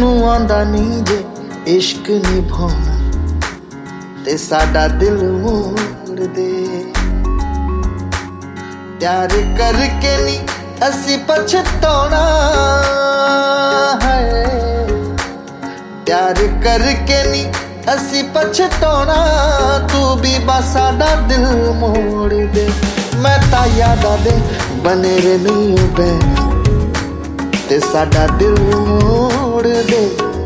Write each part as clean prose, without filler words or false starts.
तैनू आंदा नहीं जे इश्क निभाना ते साडा दिल मोड़ दे। प्यार करके नी असी पछताना है, प्यार करके नी असी पछताना, तू भी बस साडा दिल मोड़ दे। मैं ता यादा दे बने रहनी बे ते साडा दिल मोड़ दे।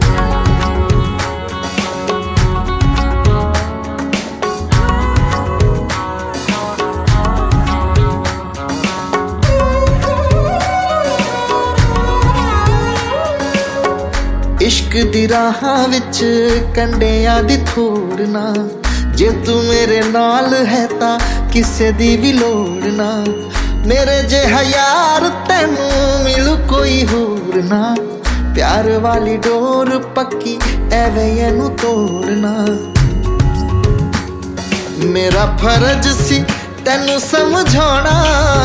इश्क दी राहां विच कंडियां दी थोड़ ना, जे तू मेरे नाल है तां किसे दी भी लोड़ ना। मेरे जिहा यार तैनू मिलू कोई होर ना, प्यार वाली डोर पक्की एवें एनू तोड़ना। मेरा फर्ज सी तैनू समझाना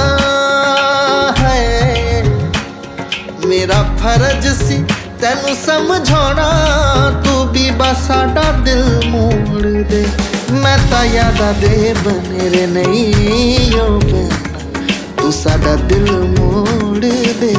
है, मेरा फर्ज सी तैनू समझाना, तू भी बस साडा दिल मोड़ दे। मैं ता यादा दे बने रे नहीं ओ बहना, तू साडा दिल मोड़ दे।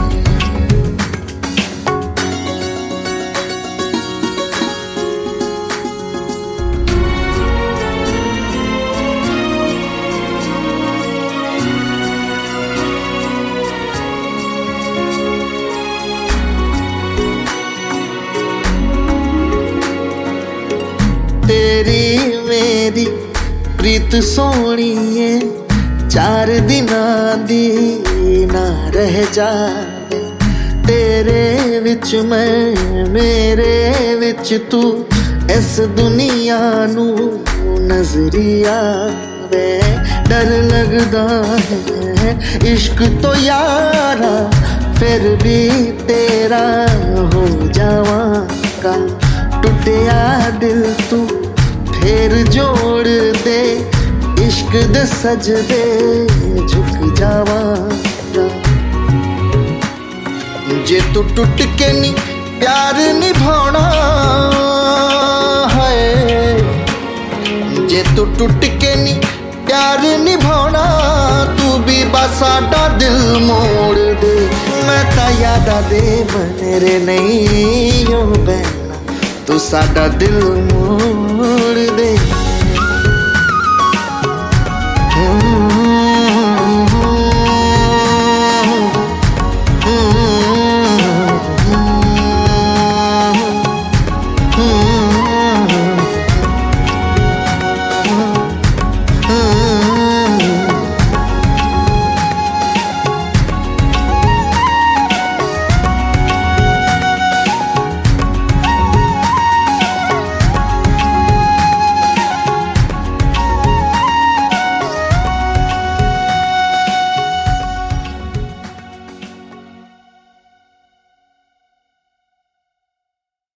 तेरी मेरी प्रीत सोहणीए, 4 दिनां दी ना रह जावे। तेरे विच मैं मेरे विच तू, इस दुनिया नू नजरी आवे। डर लगदा है इश्क तो यारा, फिर भी तेरा हो जावांगा। टुटिया दिल तू फिर जोड़ दे, इश्क दे सजदे झुक जावांगा। जे तू टुट के नी प्यार निभाना है, जे तू टुट के नी प्यार निभाना, तू भी बस साडा दिल मोड़ दे। मैं ता यादा दे बने रे नहीं ओ बहना, तू साडा दिल मोड़ दे।